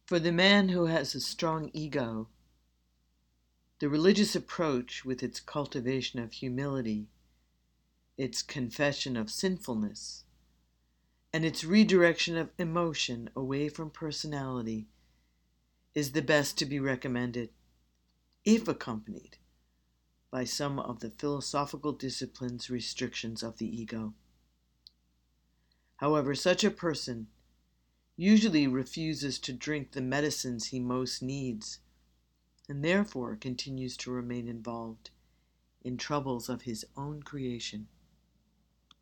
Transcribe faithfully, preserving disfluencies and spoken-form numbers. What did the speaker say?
For the man who has a strong ego, the religious approach, with its cultivation of humility, its confession of sinfulness, and its redirection of emotion away from personality, is the best to be recommended, if accompanied by some of the philosophical discipline's restrictions of the ego. However, such a person usually refuses to drink the medicines he most needs, and therefore continues to remain involved in troubles of his own creation.